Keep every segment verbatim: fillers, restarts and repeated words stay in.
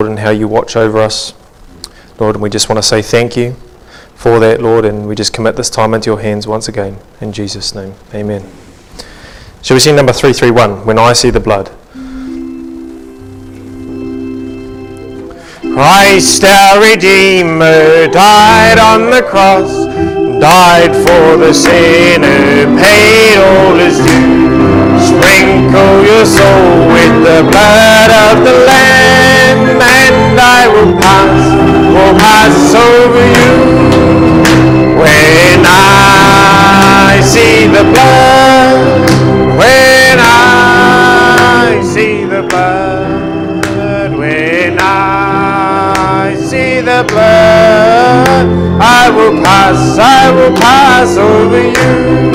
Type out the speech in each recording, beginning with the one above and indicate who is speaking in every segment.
Speaker 1: and how you watch over us, Lord, and we just want to say thank you for that, Lord, and we just commit this time into your hands once again, in Jesus' name, amen. Shall we sing number three three one, When I See the Blood? Christ our Redeemer died on the cross, died for the sinner, paid all his due. Sprinkle your soul with the blood of the Lamb, and I will pass, will pass over you. When I see the blood, when I see the blood, when I see the blood, I will pass, I will pass over you.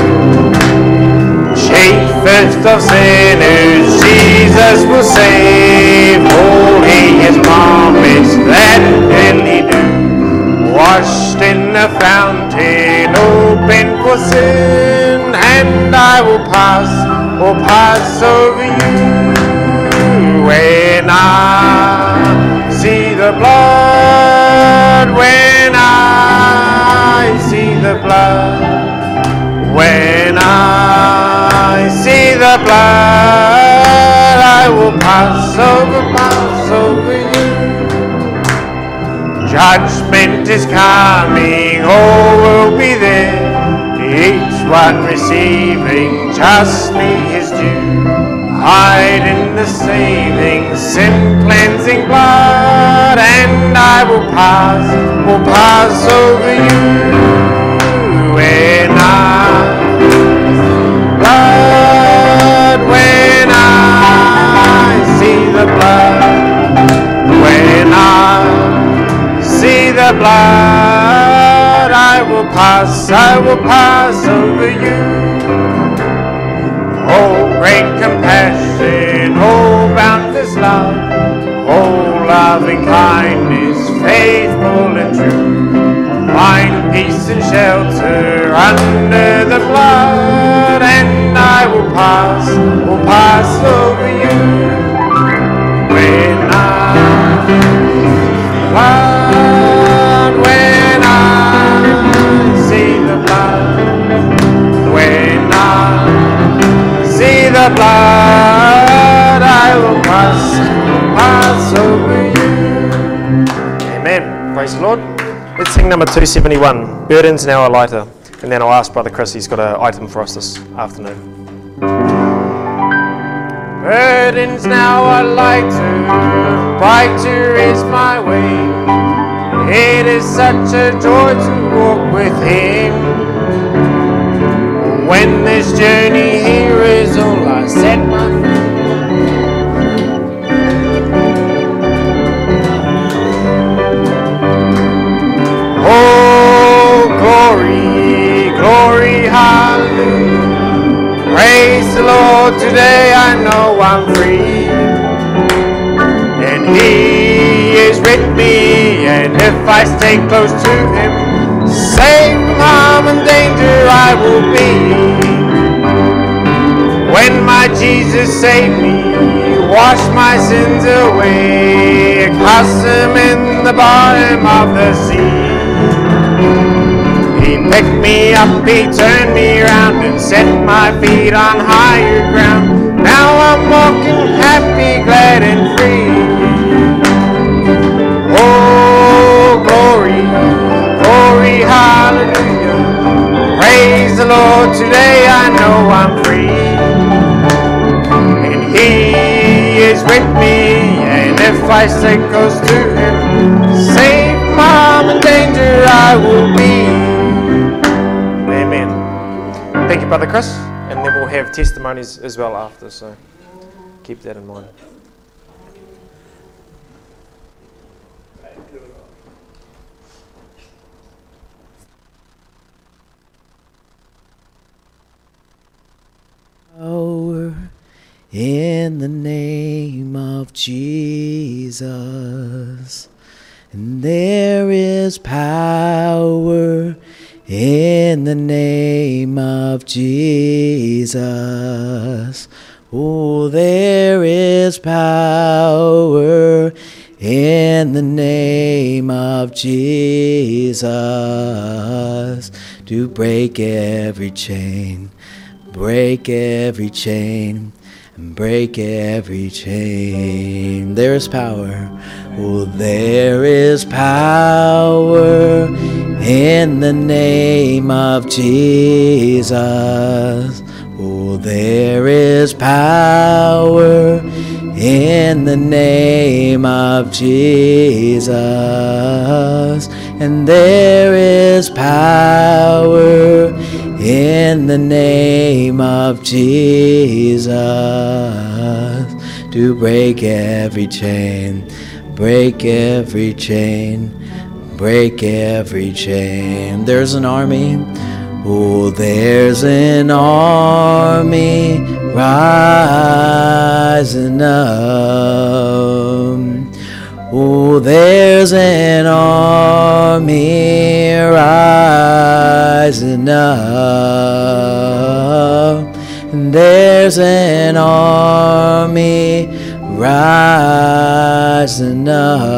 Speaker 1: Chiefest of sinners, Jesus will save. All he has promised, that will he do. Washed in the fountain, open for sin, and I will pass, will pass over you. When I see the blood, when I see the blood, when I see the blood, I will pass over, pass over you. Judgment is coming, all will be there, each one receiving justly his due. Hide in the saving, sin-cleansing blood, and I will pass, will pass over you. When I blood, when I see the blood, when I see the blood, I will pass, I will pass over you. Oh, great compassion, oh, boundless love, oh, loving kindness, faithful and true. Find peace and shelter under the blood, and I will pass, will pass over you. When I blood, when I see the blood, when I see the blood, I will pass, pass over you. Amen. Praise the Lord. Let's sing number two seventy-one, Burdens Now Are Lighter. And then I'll ask Brother Chris, he's got an item for us this afternoon. Burdens now are lighter, brighter is my way. It is such a joy to walk with him. When this journey here is all I set my feet. Oh, glory, glory, hallelujah. Praise the Lord, today I know I'm free. And he is with me, and if I stay close to him, safe from harm and danger I will be. When my Jesus saved me, washed my sins away, cast them in the bottom of the sea. He picked me up, he turned me around and set my feet on higher ground. Now I'm walking happy, glad and free. Oh, glory, glory, hallelujah. Praise the Lord, today I know I'm free. And he is with me, and if I stay close to him, safe from harm and danger I will be. Thank you, Brother Chris, and then we'll have testimonies as well after, so keep that in mind.
Speaker 2: Power in the name of Jesus, and there is power in the name of Jesus. Oh, there is power in the name of Jesus, to break every chain, break every chain, and break every chain. There is power, oh, there is power in the name of Jesus. Oh, there is power in the name of Jesus, and there is power in the name of Jesus, to break every chain, break every chain, break every chain. There's an army, oh, there's an army rising up. Oh, there's an army rising up. And there's an army rising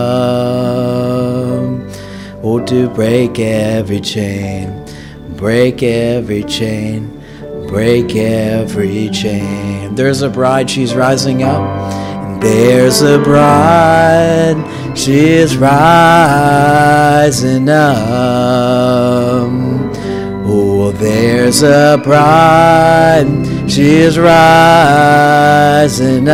Speaker 2: up. Oh, to break every chain, break every chain, break every chain. There's a bride, she's rising up. And there's a bride, she's rising up. Oh, there's a bride, she's rising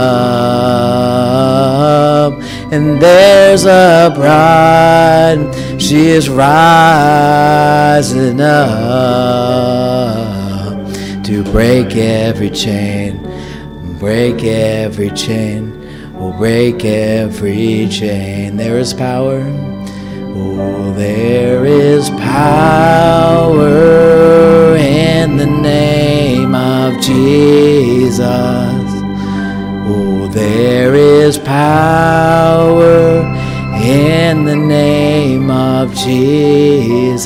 Speaker 2: up. And there's a bride, she is rising up, to break every chain, break every chain, oh, break every chain. There is power, oh, there is power in the name of Jesus. Oh, there is power in the name of Jesus.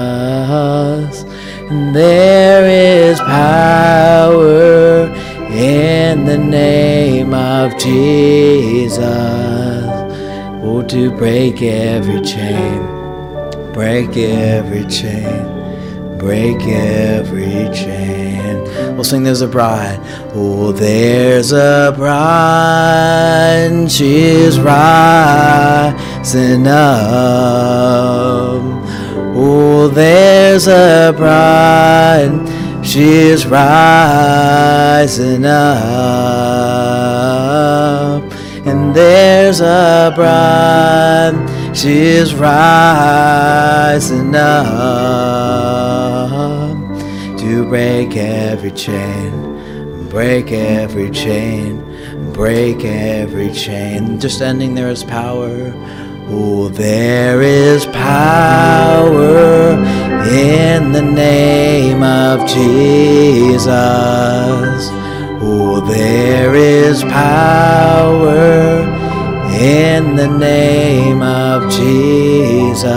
Speaker 2: And there is power in the name of Jesus. Oh, to break every chain, break every chain, break every chain. We'll sing There's a Bride. Oh, there's a bride, she's rising up. Oh, there's a bride, she's rising up. And there's a bride, she's rising up, to break every chain, break every chain, break every chain. Just ending, there is power. Oh, there is power in the name of Jesus. Oh, there is power in the name of Jesus.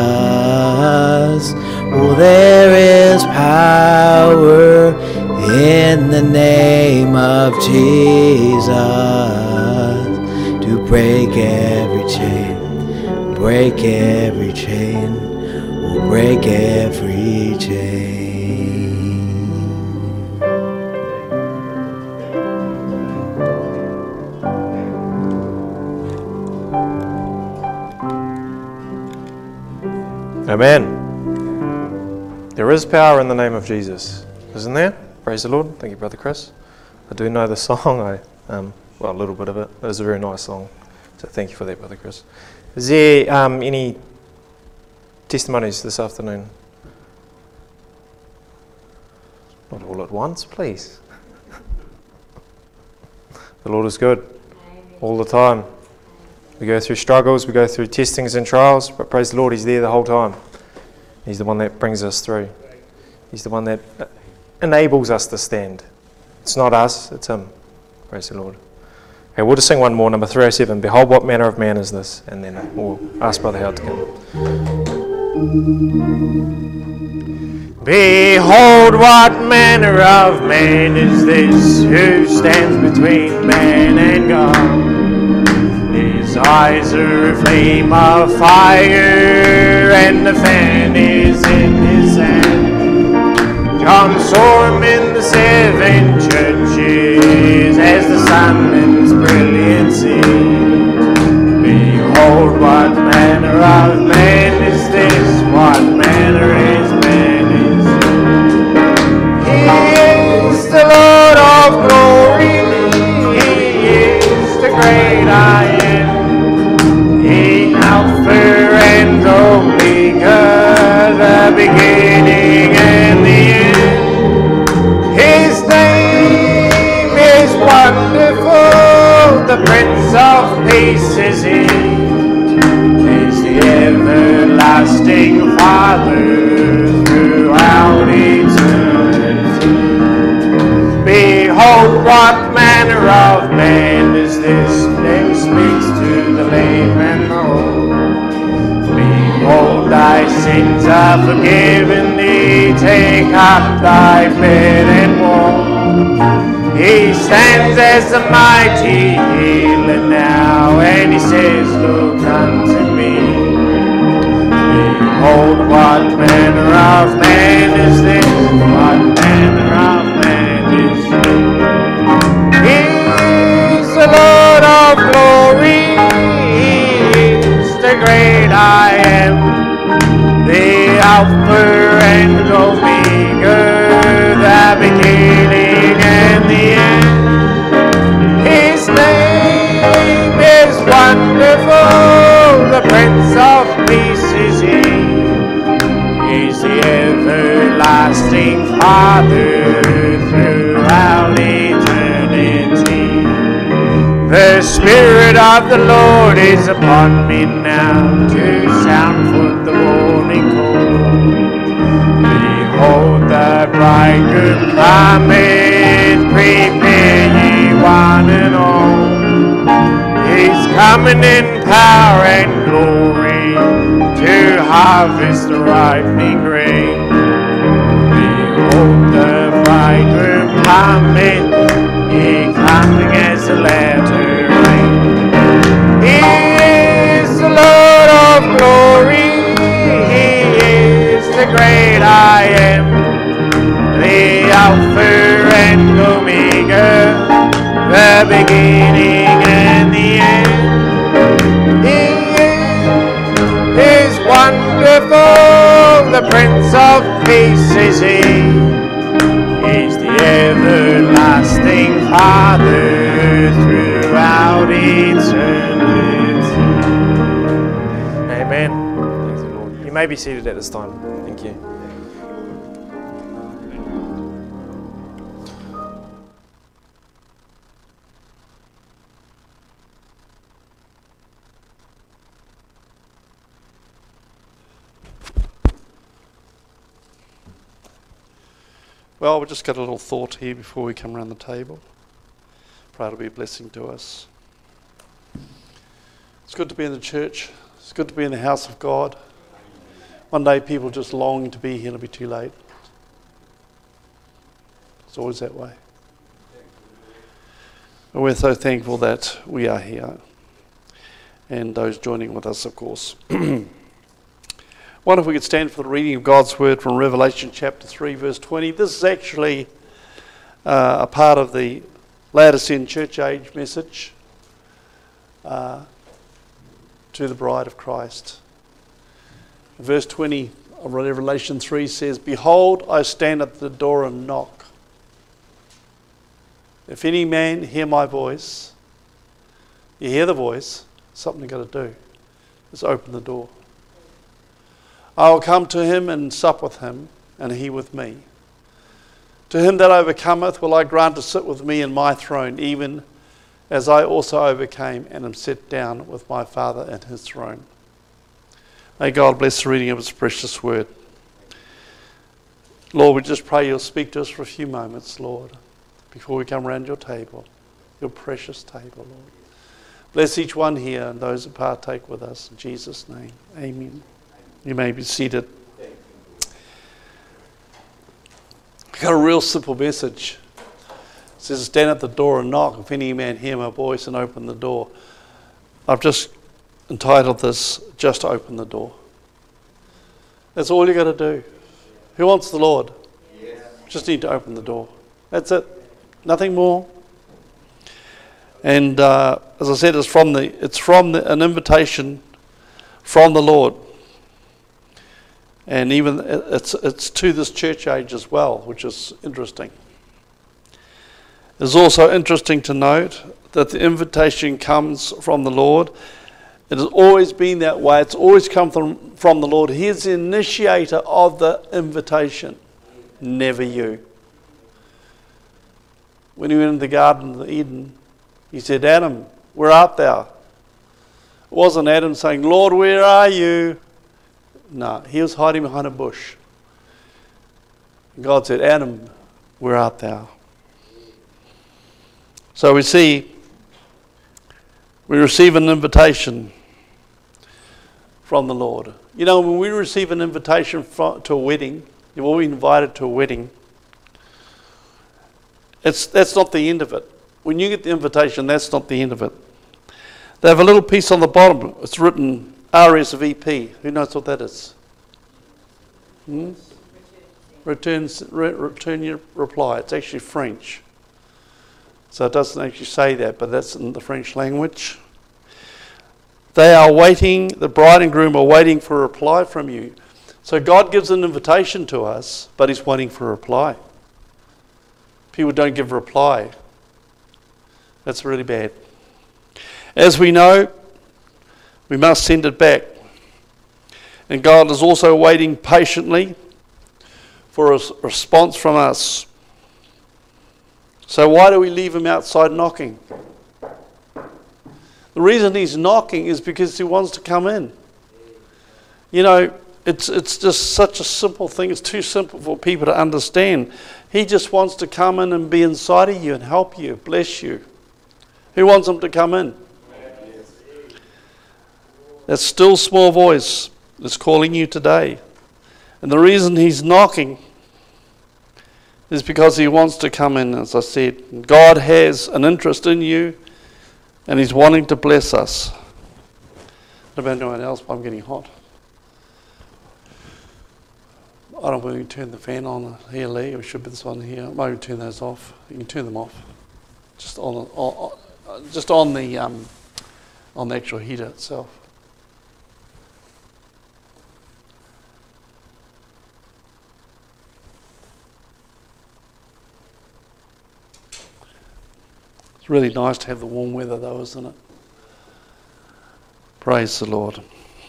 Speaker 2: Oh, there is power in the name of Jesus, to break every chain, break every chain, oh, break every chain.
Speaker 1: Amen. There is power in the name of Jesus, isn't there? Praise the Lord. Thank you, Brother Chris. I do know the song. I um, well, a little bit of it. It is a very nice song. So thank you for that, Brother Chris. Is there um, any testimonies this afternoon? Not all at once, please. The Lord is good all the time. We go through struggles, we go through testings and trials, but praise the Lord, He's there the whole time. He's the one that brings us through. He's the one that enables us to stand. It's not us, it's Him. Praise the Lord. Okay, we'll just sing one more, number three oh seven. Behold, what manner of man is this? And then we'll ask Brother Howard to come. Behold, what manner of man is this, who stands between man and God? His eyes are a flame of fire, and the fan is in his hand. John saw him in the seven churches as the sun in its brilliancy. Behold, what manner of man is this? What manner is man is this? He is the Lord of glory. He is the great I am. He Alpha and Omega, the beginning and the end. His name is wonderful. The Prince of Peace is he. He's the everlasting Father throughout eternity. Behold, what manner of man is this? Name speaks to the lame and the old. Behold, thy sins are forgiven thee. Take up thy bed and walk. He stands as the mighty healer now, and he says, look unto me. Behold, what manner of man is this? What manner of man is this? He is the Lord of glory. He is the great I am, the Alpha and Omega, the beginning and the end. His name is wonderful, the Prince of Peace is he. He's the everlasting Father throughout eternity. The Spirit of the Lord is upon me now to sound forth the morning call. Behold, the bridegroom cometh, prepare ye one and all. He's coming in power and glory to harvest the ripening grain. Behold, the bridegroom cometh, he coming as the latter rain. He is the Lord of glory, he is the great I am, the Alpha and Omega, the beginning and the end. He is wonderful, the Prince of Peace is he. He's the everlasting Father throughout eternity. Amen. Thank you, Lord. You may be seated at this time. Thank you.
Speaker 3: Well, we've just got a little thought here before we come around the table. Pray it'll be a blessing to us. It's good to be in the church. It's good to be in the house of God. One day people just long to be here and it'll be too late. It's always that way. And we're so thankful that we are here. And those joining with us, of course. Wonder if we could stand for the reading of God's word from Revelation chapter three, verse twenty. This is actually uh, a part of the Laodicean church age message uh, to the bride of Christ. Verse twenty of Revelation three says, behold, I stand at the door and knock. If any man hear my voice, you hear the voice, something you've got to do. Just open the door. I will come to him and sup with him, and he with me. To him that overcometh will I grant to sit with me in my throne, even as I also overcame and am set down with my Father in his throne. May God bless the reading of his precious word. Lord, we just pray you'll speak to us for a few moments, Lord, before we come around your table, your precious table, Lord. Bless each one here and those that partake with us. In Jesus' name, amen. You may be seated. I've got a real simple message. It says, stand at the door and knock. If any man hear my voice and open the door. I've just entitled this, Just Open the Door. That's all you got to do. Who wants the Lord? Yes. Just need to open the door. That's it. Nothing more. And uh, as I said, it's from the it's from the, an invitation from the Lord. And even it's it's to this church age as well, which is interesting. It's also interesting to note that the invitation comes from the Lord. It has always been that way. It's always come from, from the Lord. He is the initiator of the invitation, never you. When he went into the Garden of Eden, he said, Adam, where art thou? It wasn't Adam saying, Lord, where are you? No, he was hiding behind a bush. And God said, Adam, where art thou? So we see, we receive an invitation from the Lord. You know, when we receive an invitation from, to a wedding, you've all been invited to a wedding, it's, that's not the end of it. When you get the invitation, that's not the end of it. They have a little piece on the bottom. It's written R S V P. Who knows what that is? Hmm? Return, re, return your reply. It's actually French. So it doesn't actually say that, but that's in the French language. They are waiting, the bride and groom are waiting for a reply from you. So God gives an invitation to us, but he's waiting for a reply. People don't give a reply. That's really bad. As we know, we must send it back. And God is also waiting patiently for a response from us. So why do we leave him outside knocking? The reason he's knocking is because he wants to come in. You know, it's it's just such a simple thing. It's too simple for people to understand. He just wants to come in and be inside of you and help you, bless you. Who wants him to come in? That still small voice is calling you today. And the reason he's knocking is because he wants to come in, as I said. God has an interest in you, and he's wanting to bless us. What about anyone else? I'm getting hot. I don't know if we can turn the fan on here, Lee. We should be this one here. Maybe turn those off. You can turn them off. Just on, on, on just on the um, on the actual heater itself. It's really nice to have the warm weather though, isn't it? Praise the Lord.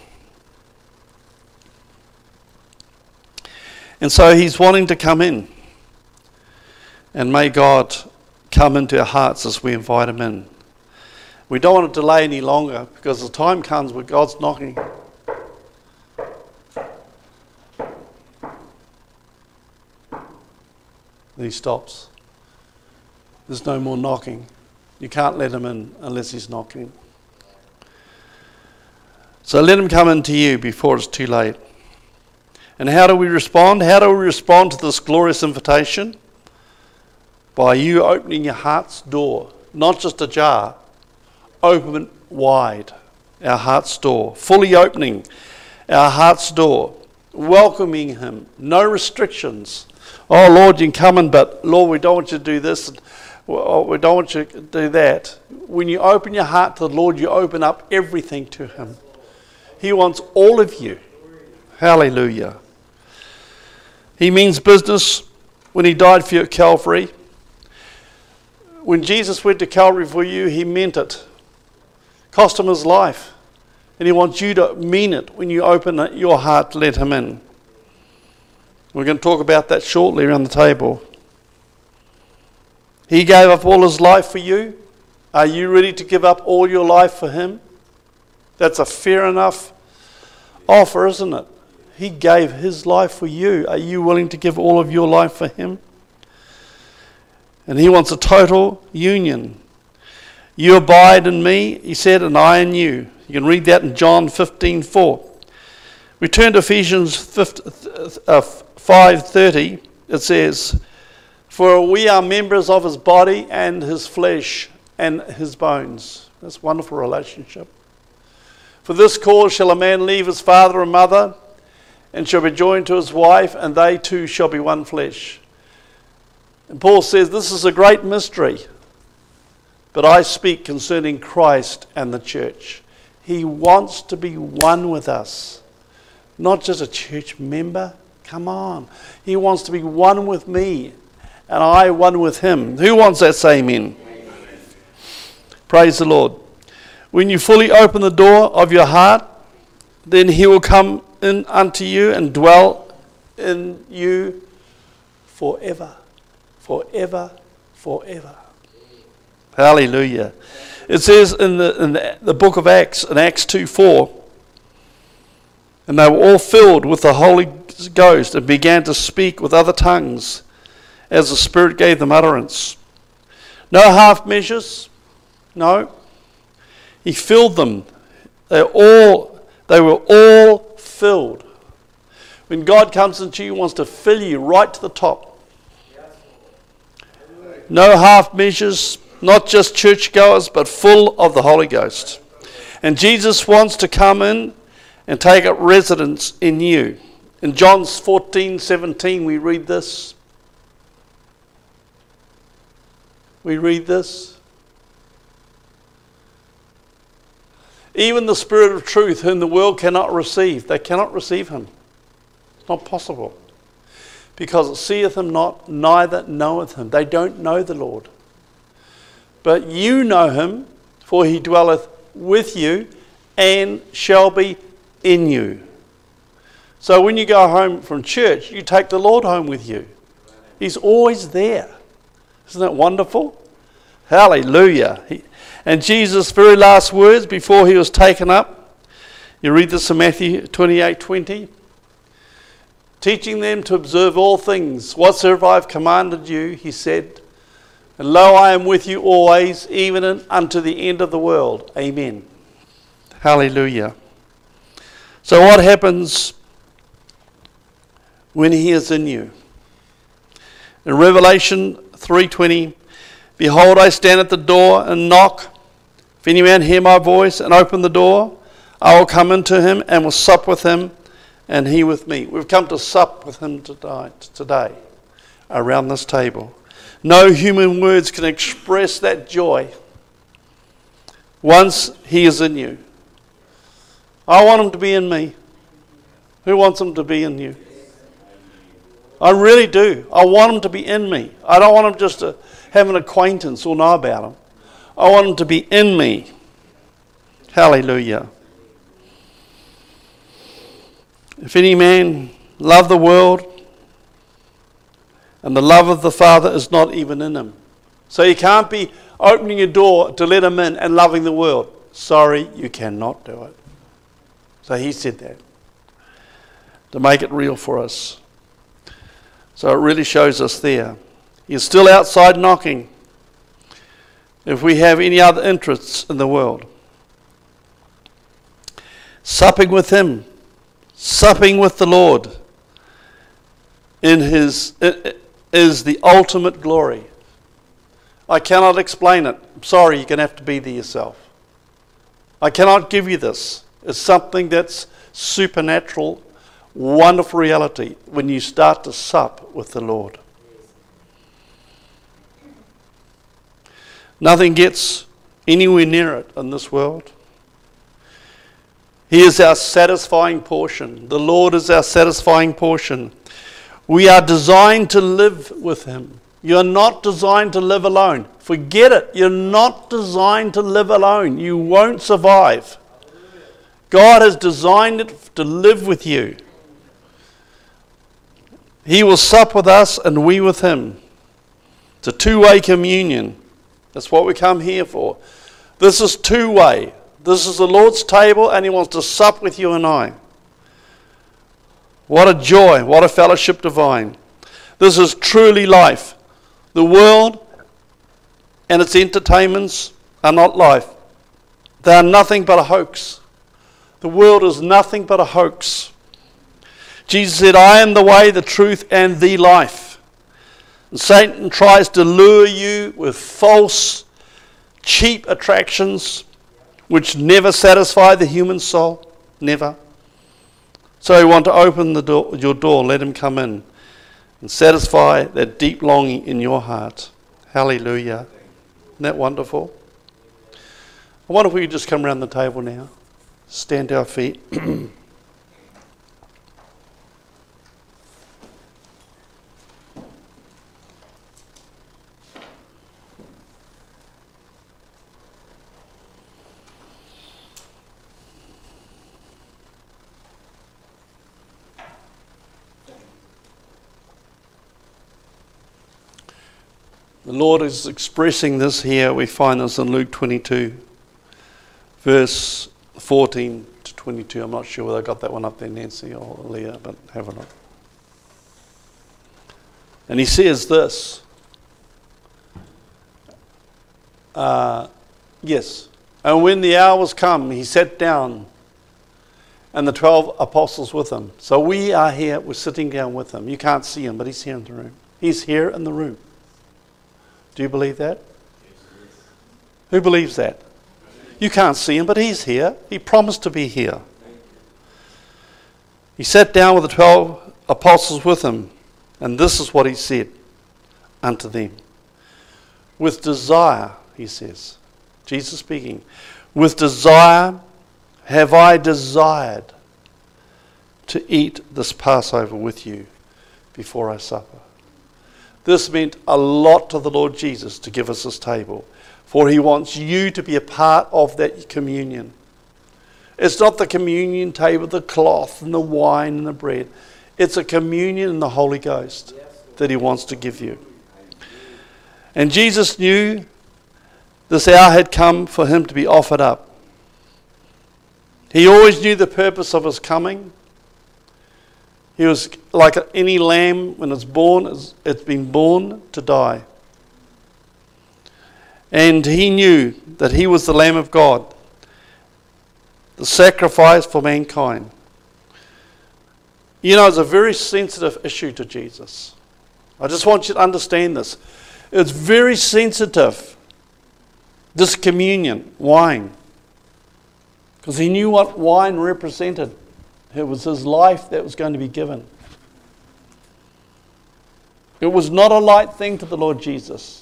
Speaker 3: And so he's wanting to come in. And may God come into our hearts as we invite him in. We don't want to delay any longer, because the time comes where God's knocking. And he stops. There's no more knocking. You can't let him in unless he's knocking. So let him come into you before it's too late. And how do we respond? How do we respond to this glorious invitation? By you opening your heart's door, not just ajar, open it wide, our heart's door, fully opening our heart's door, welcoming him, no restrictions. Oh Lord, you can come in, but Lord, we don't want you to do this. We don't want you to do that. When you open your heart to the Lord, you open up everything to him. He wants all of you. Hallelujah. He means business when he died for you at Calvary. When Jesus went to Calvary for you, he meant it. Cost him his life. And he wants you to mean it when you open your heart to let him in. We're going to talk about that shortly around the table. He gave up all his life for you. Are you ready to give up all your life for him? That's a fair enough offer, isn't it? He gave his life for you. Are you willing to give all of your life for him? And he wants a total union. You abide in me, he said, and I in you. You can read that in John fifteen four. We turn to Ephesians five thirty. It says, for we are members of his body and his flesh and his bones. That's a wonderful relationship. For this cause shall a man leave his father and mother, and shall be joined to his wife, and they two shall be one flesh. And Paul says, this is a great mystery, but I speak concerning Christ and the church. He wants to be one with us, not just a church member. Come on. He wants to be one with me, and I one with him. Who wants that? Say amen. Amen. Praise the Lord. When you fully open the door of your heart, then he will come in unto you and dwell in you forever. Forever, forever. Hallelujah. It says in the, in the, the book of Acts, in Acts two four, and they were all filled with the Holy Ghost and began to speak with other tongues as the Spirit gave them utterance. No half measures. No. He filled them. They all, they were all filled. When God comes into you, He wants to fill you right to the top. No half measures, not just churchgoers, but full of the Holy Ghost. And Jesus wants to come in and take up residence in you. In John fourteen seventeen, we read this. We read this. Even the Spirit of truth, whom the world cannot receive. They cannot receive him. It's not possible. Because it seeth him not, neither knoweth him. They don't know the Lord. But you know him, for he dwelleth with you and shall be in you. So when you go home from church, you take the Lord home with you. He's always there. Isn't that wonderful? Hallelujah. He, and Jesus' very last words before he was taken up, you read this in Matthew twenty-eight twenty. Teaching them to observe all things, whatsoever I have commanded you, he said, and lo, I am with you always, even in, unto the end of the world. Amen. Hallelujah. So what happens when he is in you? In Revelation three twenty, behold, I stand at the door and knock. If any man hear my voice and open the door, I will come into him and will sup with him, and he with me. We've come to sup with him tonight, today, around this table. No human words can express that joy once he is in you. I want him to be in me. Who wants him to be in you? I really do. I want him to be in me. I don't want him just to have an acquaintance or know about him. I want him to be in me. Hallelujah. If any man love the world, and the love of the Father is not even in him. So you can't be opening a door to let him in and loving the world. Sorry, you cannot do it. So he said that, to make it real for us. So it really shows us there. He's still outside knocking if we have any other interests in the world. Supping with him, supping with the Lord in his is the ultimate glory. I cannot explain it. I'm sorry, you're going to have to be there yourself. I cannot give you this. It's something that's supernatural, wonderful reality when you start to sup with the Lord. Nothing gets anywhere near it in this world. He is our satisfying portion. The Lord is our satisfying portion. We are designed to live with him. You're not designed to live alone. Forget it. You're not designed to live alone. You won't survive. God has designed it to live with you. He will sup with us and we with him. It's a two-way communion. That's what we come here for. This is two-way. This is the Lord's table and he wants to sup with you and I. What a joy, what a fellowship divine. This is truly life. The world and its entertainments are not life. They are nothing but a hoax. The world is nothing but a hoax. Jesus said, I am the way, the truth, and the life. And Satan tries to lure you with false, cheap attractions, which never satisfy the human soul. Never. So you want to open the door, your door, let him come in and satisfy that deep longing in your heart. Hallelujah. Isn't that wonderful? I wonder if we could just come around the table now. Stand to our feet. The Lord is expressing this here. We find this in Luke twenty-two, verse fourteen to twenty-two. I'm not sure whether I got that one up there, Nancy or Leah, but have a look. And he says this. Uh, yes. And when the hour was come, he sat down, and the twelve apostles with him. So we are here, we're sitting down with him. You can't see him, but he's here in the room. He's here in the room. Do you believe that? Who believes that? You can't see him, but he's here. He promised to be here. He sat down with the twelve apostles with him, and this is what he said unto them. With desire, he says, Jesus speaking, with desire have I desired to eat this Passover with you before I supper. This meant a lot to the Lord Jesus to give us this table, for he wants you to be a part of that communion. It's not the communion table, the cloth and the wine and the bread. It's a communion in the Holy Ghost that he wants to give you. And Jesus knew this hour had come for him to be offered up. He always knew the purpose of his coming. He was like any lamb when it's born, it's been born to die. And he knew that he was the Lamb of God, the sacrifice for mankind. You know, it's a very sensitive issue to Jesus. I just want you to understand this. It's very sensitive, this communion, wine. Because he knew what wine represented. It was his life that was going to be given. It was not a light thing to the Lord Jesus.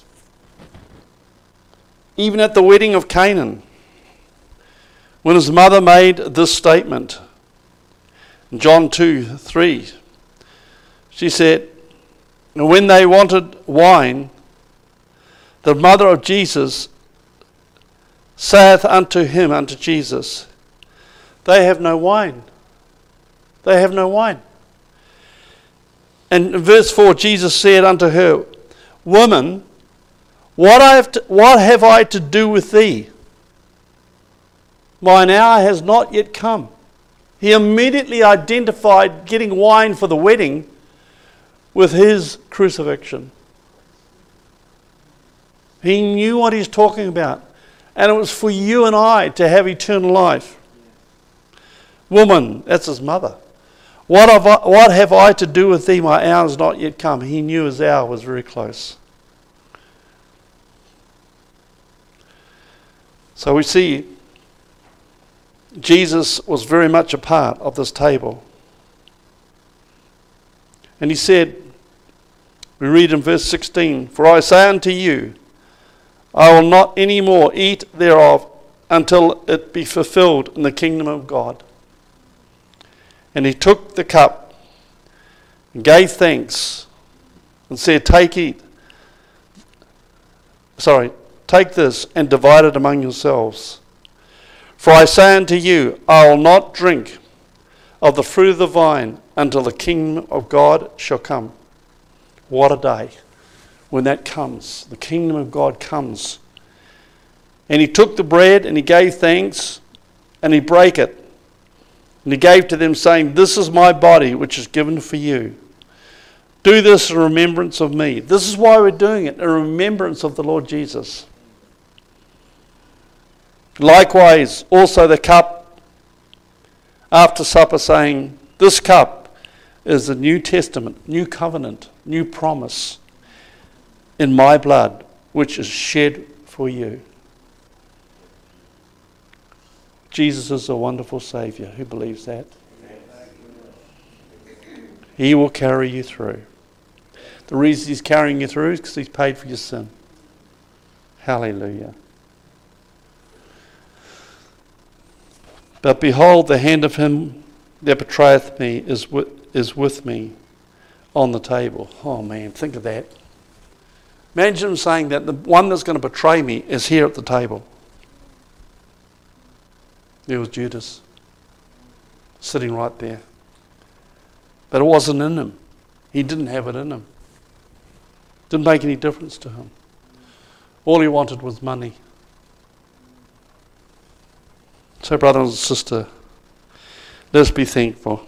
Speaker 3: Even at the wedding of Canaan, when his mother made this statement, in John two three, she said, and when they wanted wine, the mother of Jesus saith unto him, unto Jesus, they have no wine. They have no wine. And in verse four, Jesus said unto her, Woman, what, I have to, what have I to do with thee? Mine hour has not yet come. He immediately identified getting wine for the wedding with his crucifixion. He knew what he's talking about. And it was for you and I to have eternal life. Woman, that's his mother. What have, I, what have I to do with thee? My hour is not yet come. He knew his hour was very close. So we see Jesus was very much a part of this table. And he said, we read in verse sixteen, For I say unto you, I will not any more eat thereof until it be fulfilled in the kingdom of God. And he took the cup and gave thanks and said, Take, eat. Sorry, take this and divide it among yourselves. For I say unto you, I will not drink of the fruit of the vine until the kingdom of God shall come. What a day when that comes. The kingdom of God comes. And he took the bread and he gave thanks and he brake it. And he gave to them, saying, This is my body, which is given for you. Do this in remembrance of me. This is why we're doing it, in remembrance of the Lord Jesus. Likewise, also the cup after supper, saying, This cup is the New Testament, new covenant, new promise in my blood, which is shed for you. Jesus is a wonderful Saviour. Who believes that? He will carry you through. The reason he's carrying you through is because he's paid for your sin. Hallelujah. But behold, the hand of him that betrayeth me is with, is with me on the table. Oh man, think of that. Imagine him saying that the one that's going to betray me is here at the table. There was Judas sitting right there. But it wasn't in him. He didn't have it in him. Didn't make any difference to him. All he wanted was money. So, brother and sister, let's be thankful.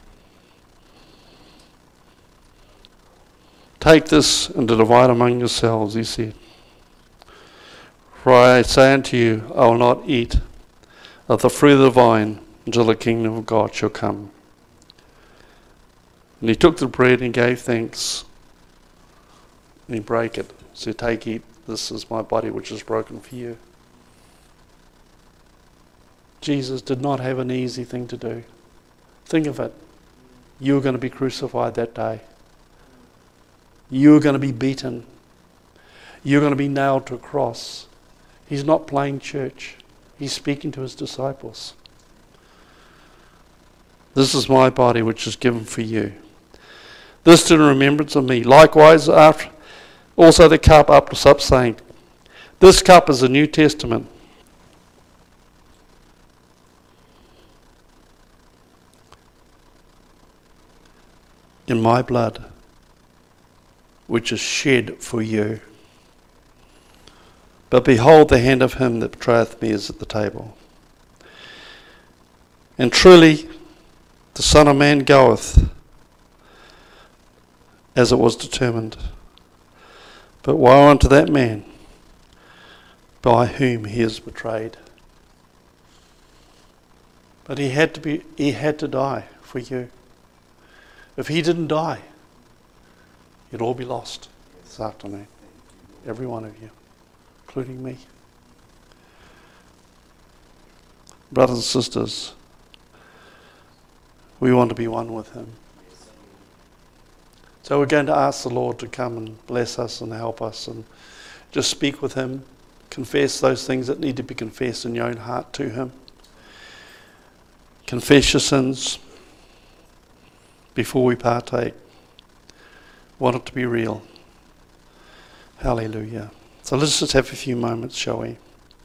Speaker 3: Take this and divide among yourselves, he said. For I say unto you, I will not eat of the fruit of the vine until the kingdom of God shall come. And he took the bread and gave thanks, and he brake it. So take, eat, this is my body which is broken for you. Jesus did not have an easy thing to do. Think of it. You were going to be crucified that day. You were going to be beaten. You're going to be nailed to a cross. He's not playing church. He's speaking to his disciples. This is my body which is given for you. This to the remembrance of me. Likewise, after also the cup up was up, saying, this cup is the New Testament. In my blood, which is shed for you. But behold, the hand of him that betrayeth me is at the table. And truly, the Son of Man goeth, as it was determined. But woe unto that man, by whom he is betrayed. But he had to be, he had to die for you. If he didn't die, you'd all be lost this afternoon. Every one of you, including me. Brothers and sisters, we want to be one with him. So we're going to ask the Lord to come and bless us and help us and just speak with him, confess those things that need to be confessed in your own heart to him. Confess your sins before we partake. Want it to be real. Hallelujah. So let's just have a few moments, shall we?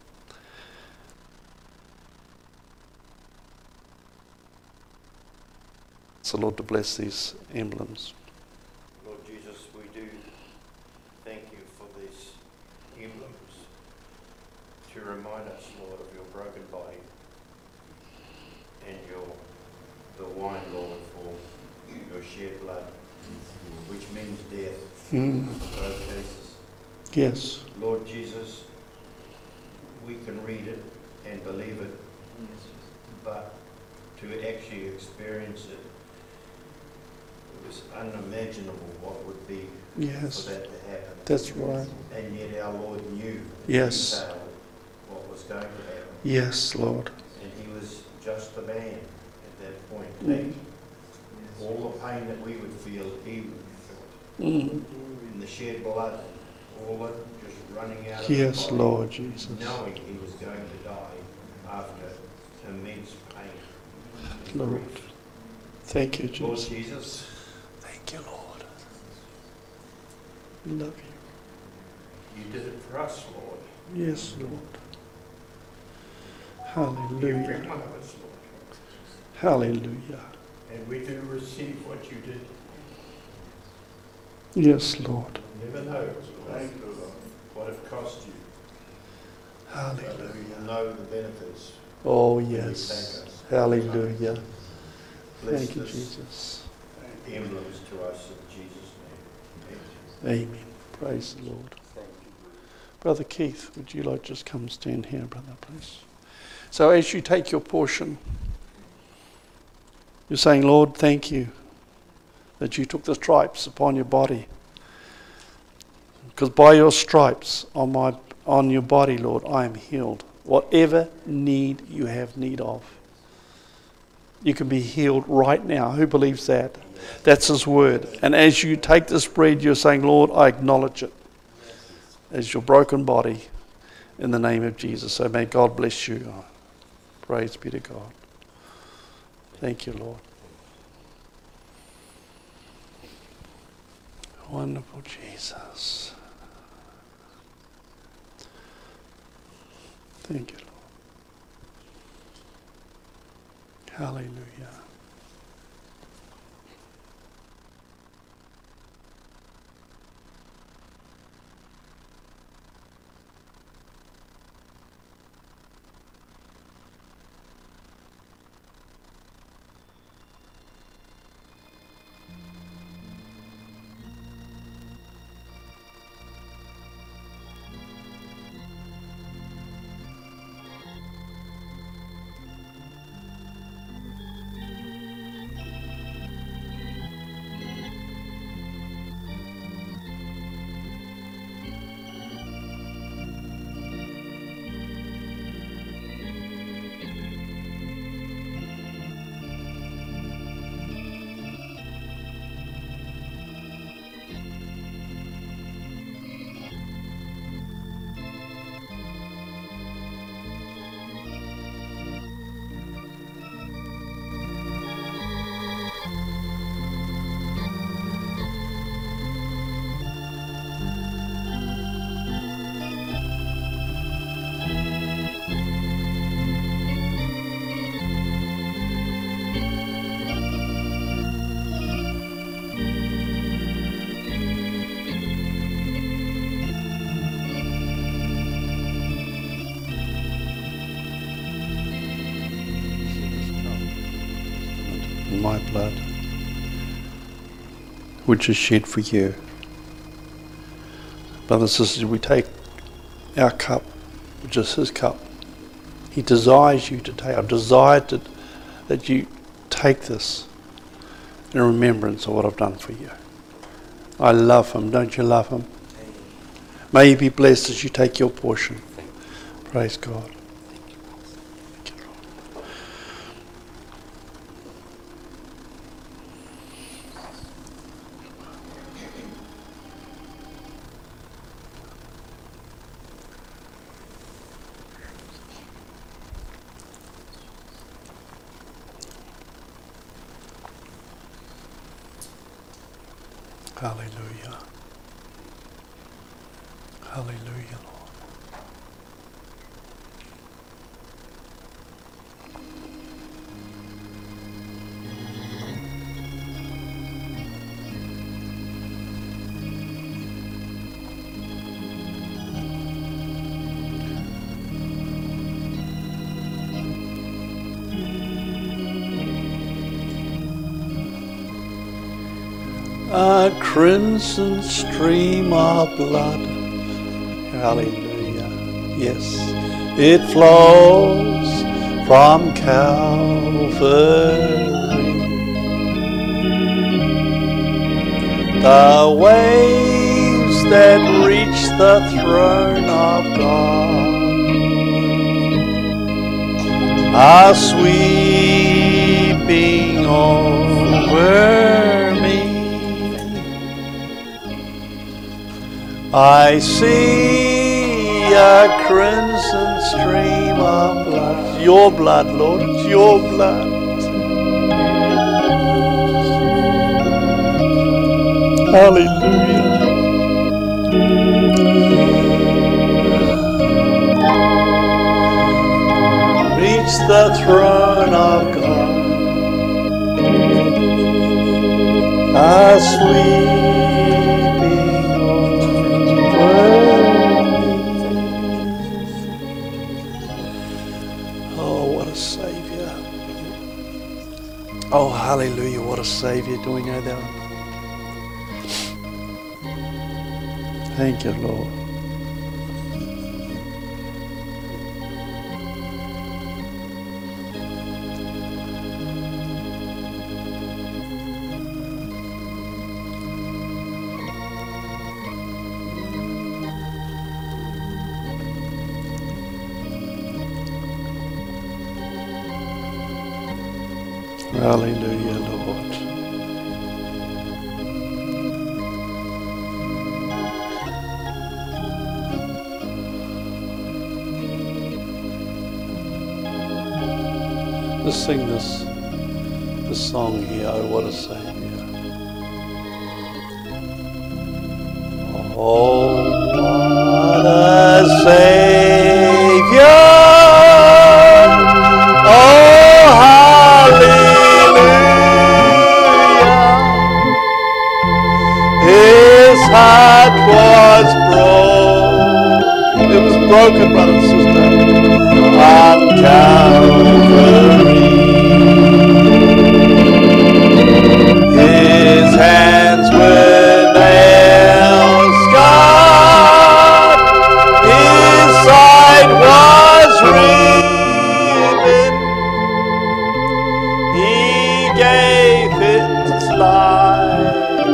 Speaker 3: Ask the Lord to bless these emblems.
Speaker 4: Lord Jesus, we do thank you for these emblems to remind us, Lord, of your broken body and your the wine, Lord, for your shed blood, which means death
Speaker 3: Mm.
Speaker 4: in both cases.
Speaker 3: Yes.
Speaker 4: Lord Jesus, we can read it and believe it, but to actually experience it, it was unimaginable what would be
Speaker 3: Yes.
Speaker 4: for that to happen.
Speaker 3: That's right.
Speaker 4: And yet our Lord knew
Speaker 3: Yes.
Speaker 4: in detail what was going to happen.
Speaker 3: Yes, Lord.
Speaker 4: And he was just a man at that point.
Speaker 3: Mm.
Speaker 4: All the pain that we would feel, he would feel.
Speaker 3: Mm.
Speaker 4: In the shed blood, all it just running out of
Speaker 3: Yes,
Speaker 4: his body,
Speaker 3: Lord Jesus.
Speaker 4: knowing he was going to die after immense pain. and
Speaker 3: Lord.
Speaker 4: grief.
Speaker 3: Thank you,
Speaker 4: Lord
Speaker 3: Jesus.
Speaker 4: Jesus,
Speaker 3: Thank you, Lord. We love you.
Speaker 4: you did it for us, Lord.
Speaker 3: Yes, Lord.
Speaker 4: Every
Speaker 3: Hallelujah.
Speaker 4: one of us, Lord.
Speaker 3: Hallelujah.
Speaker 4: And we do receive what you did.
Speaker 3: Yes, Lord.
Speaker 4: Never know, Lord, what it cost you. But
Speaker 3: Hallelujah.
Speaker 4: we know the benefits.
Speaker 3: Oh,
Speaker 4: when you
Speaker 3: yes.
Speaker 4: thank us.
Speaker 3: Hallelujah.
Speaker 4: Bless
Speaker 3: Thank you,
Speaker 4: this
Speaker 3: Jesus.
Speaker 4: emblems to us in Jesus' name. Amen.
Speaker 3: Amen. Praise the Lord. Brother Keith, would you like to just come stand here, brother, please? So as you take your portion, you're saying, Lord, thank you that you took the stripes upon your body. Because by your stripes on my on your body, Lord, I am healed. Whatever need you have need of. You can be healed right now. Who believes that? That's His word. And as you take this bread, you're saying, Lord, I acknowledge it as your broken body in the name of Jesus. So may God bless you. Praise be to God. Thank you, Lord. Wonderful Jesus. Thank you, Lord. Hallelujah. My blood, which is shed for you. Brothers and sisters, we take our cup, which is His cup. He desires you to take, I desire to, that you take this in remembrance of what I've done for you. I love Him. Don't you love Him? May you be blessed as you take your portion. Praise God. Hallelujah. Hallelujah, Lord. A crimson stream of blood. Hallelujah. Yes, it flows from Calvary. The waves that reach the throne of God are sweeping over me. I see a crimson stream of blood. It's your blood, Lord. It's your blood. Hallelujah. Reach the throne of God. A sweeping over me. Oh, what a Savior. Oh, hallelujah, what a Savior. Do we know that? Thank you, Lord. Hallelujah, Lord. Let's sing this, this song here, Oh What a Savior. Oh, what a Savior. Oh, hallelujah. His heart was broken. It was broken, brother and sister, on Calvary. His hands were nail scarred. His side was riven. He gave his life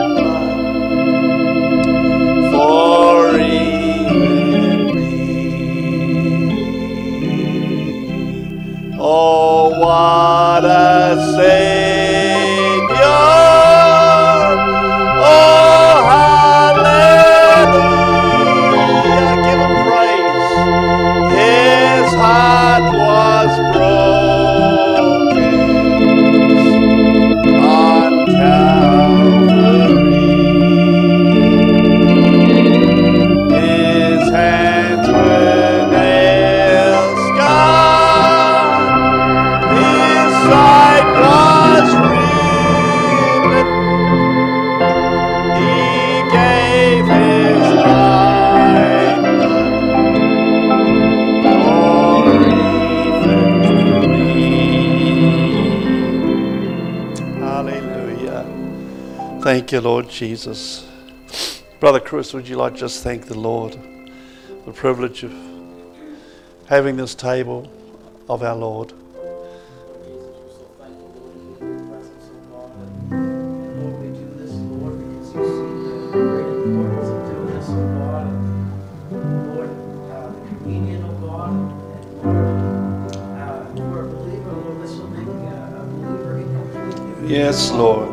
Speaker 3: for even me. Oh, what a Savior! Oh, hallelujah! Give him praise. His heart was broken on Calvary. His hands were nail scarred. His side was riven. He gave his life for even me. Hallelujah. Thank you, Lord Jesus. Brother Chris, would you like to just thank the Lord for the privilege of having this table of our Lord? Yes, Lord.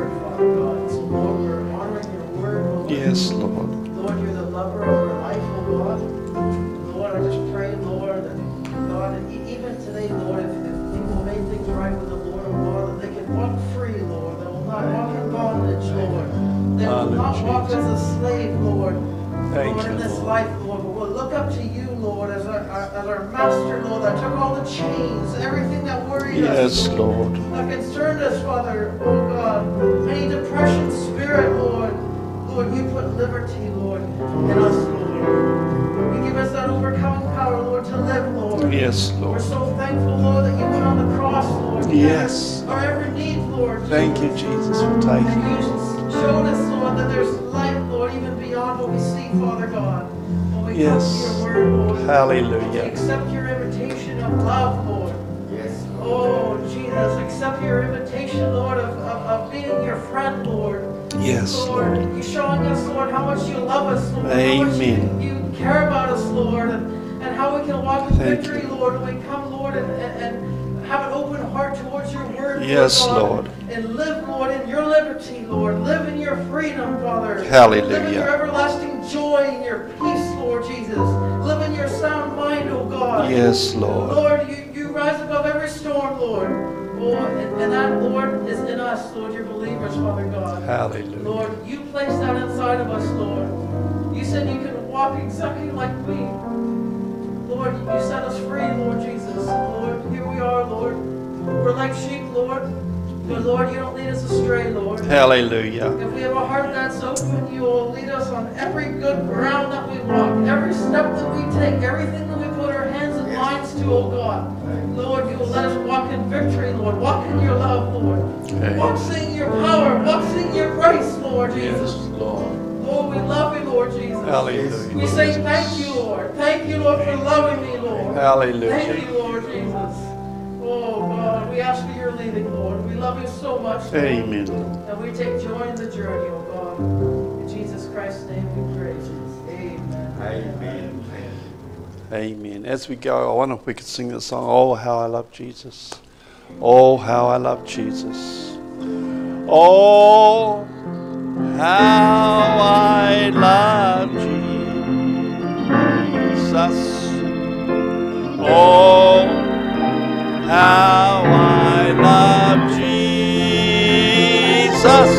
Speaker 3: Yes, Lord.
Speaker 5: Lord, you're the lover of our life, oh God. Lord, I just pray, Lord, that God, and e- even today, Lord, if, if people made things right with the Lord, oh God, that they can walk free, Lord. They will not walk in bondage, Lord. They will not walk as a slave, Lord.
Speaker 3: Thank
Speaker 5: Lord,
Speaker 3: you,
Speaker 5: in this
Speaker 3: Lord.
Speaker 5: life, Lord, but we'll look up to you, Lord, as our, our, as our master, Lord, that took all the chains, everything that worried
Speaker 3: Yes,
Speaker 5: us,
Speaker 3: Lord.
Speaker 5: that concerned us, Father, oh God, any depression spirit, Lord. Lord, you put liberty, Lord, in us, Lord. You give us that overcoming power, Lord, to live, Lord.
Speaker 3: Yes,
Speaker 5: We're
Speaker 3: Lord.
Speaker 5: so thankful, Lord, that you went on the cross, Lord. to
Speaker 3: Yes.
Speaker 5: meet Our every need, Lord.
Speaker 3: Thank you, Jesus, for
Speaker 5: And
Speaker 3: taking
Speaker 5: you
Speaker 3: it.
Speaker 5: showed us, Lord, that there's light, Lord, even beyond what we see, Father God. When we
Speaker 3: Yes.
Speaker 5: come to your word, Lord.
Speaker 3: Hallelujah.
Speaker 5: We accept your invitation of love, Lord.
Speaker 4: Yes.
Speaker 5: Oh, Jesus, accept your invitation, Lord, of, of, of being your friend, Lord.
Speaker 3: Yes,
Speaker 5: Lord,
Speaker 3: Lord.
Speaker 5: you showing us, Lord, how much you love us, Lord. How much
Speaker 3: Amen.
Speaker 5: you, you care about us, Lord, and, and how we can walk in
Speaker 3: Thank
Speaker 5: victory,
Speaker 3: you.
Speaker 5: Lord, when we come, Lord, and, and, and have an open heart towards your word,
Speaker 3: Yes,
Speaker 5: Lord, God,
Speaker 3: Lord.
Speaker 5: and live, Lord, in your liberty, Lord. Live in your freedom, Father.
Speaker 3: Hallelujah.
Speaker 5: Live in your everlasting joy and your peace, Lord Jesus. Live in your sound mind, oh God.
Speaker 3: Yes, Lord.
Speaker 5: Lord, you, you rise above every storm, Lord. Oh, and, and that, Lord, is in us, Lord, your believers, Father God.
Speaker 3: Hallelujah.
Speaker 5: Lord, you placed that inside of us, Lord. You said you can walk exactly like me. Lord, you set us free, Lord Jesus. Lord, here we are, Lord. We're like sheep, Lord. But Lord, you don't lead us astray, Lord.
Speaker 3: Hallelujah.
Speaker 5: If we have a heart that's open, you will lead us on every good ground that we walk, every step that we take, everything that we put our hands and minds to, oh God. Lord, you will let us walk in victory, Lord. Walk in your love, Lord.
Speaker 3: Okay.
Speaker 5: Walk seeing your power. Walk seeing your grace, Lord
Speaker 3: Yes,
Speaker 5: Jesus.
Speaker 3: Lord.
Speaker 5: Lord, we love you, Lord Jesus.
Speaker 3: Hallelujah.
Speaker 5: We say thank you, Lord. Thank you, Lord, for loving me, Lord.
Speaker 3: Hallelujah.
Speaker 5: Thank you, Lord Jesus. Oh, God, we ask for your leading, Lord. We love you so much, Lord.
Speaker 3: Amen.
Speaker 5: And we take joy in the journey, oh God. In Jesus Christ's name we pray. Amen.
Speaker 4: Amen.
Speaker 3: Amen. As we go, I wonder if we could sing the song, Oh, How I Love Jesus. Oh, how I love Jesus. Oh, how I love Jesus. Oh, how I love Jesus.